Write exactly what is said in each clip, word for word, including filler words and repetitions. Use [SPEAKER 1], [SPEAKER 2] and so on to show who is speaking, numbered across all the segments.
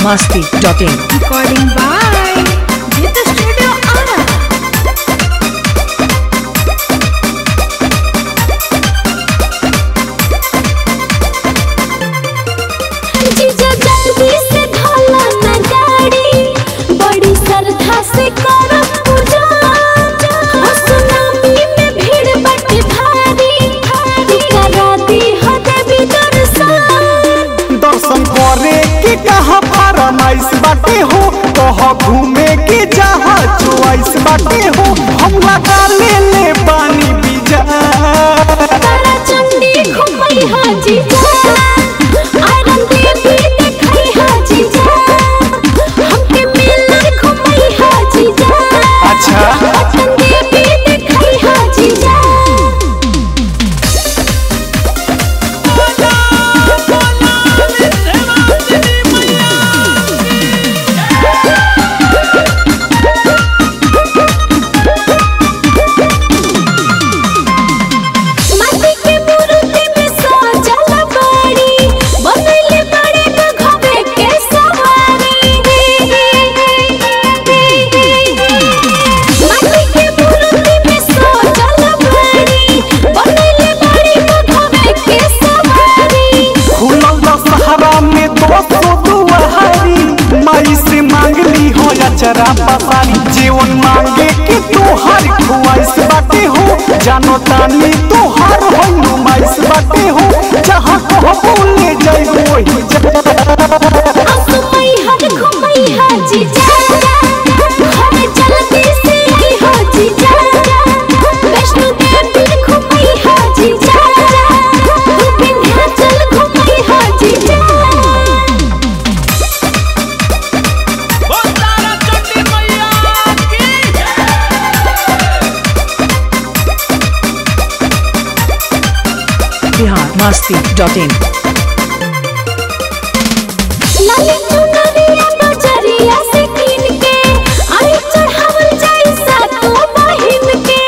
[SPEAKER 1] masti dot in.
[SPEAKER 2] Recording by Jita Studio Ara. जीजा जल्दी से ढाला ना गाड़ी, बड़ी श्रद्धा से करो पूजा। सुनामी में भीड़ बड़ी भारी, करा दी हो देवी दर्शन।
[SPEAKER 3] दर्शन करे के कहा फरमाइश बाटे हो, कहा घूमे के जहाँ चॉइस बाटे हो। हम लगा ले ले पानी बीजा,
[SPEAKER 2] तारा चंडी घुमई हा जीजा, आयरन देवी देखई हा जीजा, हमके मेला घुमई हा जीजा।
[SPEAKER 3] अच्छा
[SPEAKER 2] आयरन देवी देखई हा जीजा। माटी के मूर्ति में सजल बाड़ी, बनैले बड़े घोड़े के सवारी। माटी के मूर्ति में सजल बाड़ी, बनैले बड़े घोड़े के सवारी।
[SPEAKER 3] खुलल दशहरा में दो सौ दुआरी, माई से मांगली हो अचरा पसारी। जीवन मांगे के तोहर ख्वाइश बाटे हो, जानो तानी तोहर हो नुमाइश बाटे हो। जहाँ कहबो ले जाइबो वही जा।
[SPEAKER 2] असुमई हर घुमई हा जीजा, घर जल्दी से आई हा जीजा। वैष्णो देवी घुमई हा जीजा, विंध्याचल घुमई हा जीजा।
[SPEAKER 1] Bihar masti dot in.
[SPEAKER 2] लाली चुनरिया बजरिया से कीन के, आई चढ़ावल जाई सातो बहिन के।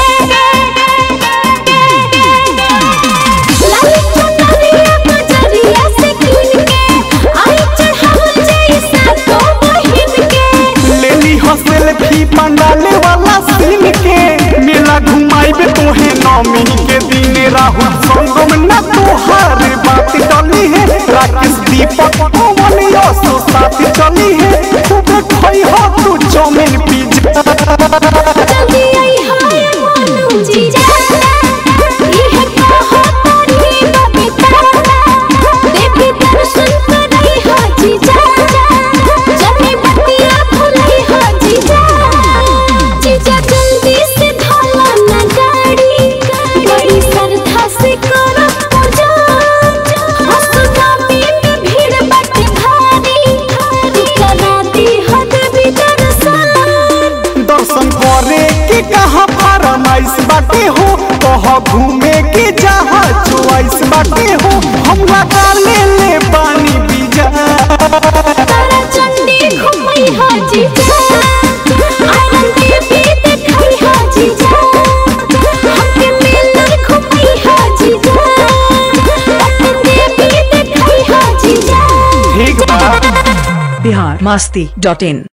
[SPEAKER 2] लाली चुनरिया बजरिया से कीन के, आई चढ़ावल जाई सातो बहिन के।
[SPEAKER 3] लेली हो सेल्फी पंडाले वाला सीन के, मेला घुमाइबे तोहे नौमी के दिन। राहुल संगम न तोहार बात डली है, राकेश दीपक पवन यसो साथ चली है। खूब खाई हो तू चौमिन पिज्जा,
[SPEAKER 2] जल्दी आई हाय मोनू जीजा, इहे कहो तोरी बबीता। देवी दर्शन करई हा जीजा, जनी बतिया भुलई हा जीजा। जीजा जल्दी से ढाला ना गाड़ी, बड़ी श्रद्धा से करो पूजा। सुनामी में भीड़ बड़ी भारी, करा दी हो देवी दर्शन।
[SPEAKER 3] दर्शन करे के कहा फरमाइश बाटे हो, कहा घूमे के जहाँ चॉइस बाटे हो। हम लगा ले ले पानी बीजा,
[SPEAKER 2] तारा चंडी घुमई हा जीजा, आयरन देवी देखई हा जीजा, हमके मेला घुमई हा जीजा। आयरन देवी देखई हा जीजा।
[SPEAKER 3] ठीक बा।
[SPEAKER 1] Bihar masti dot in.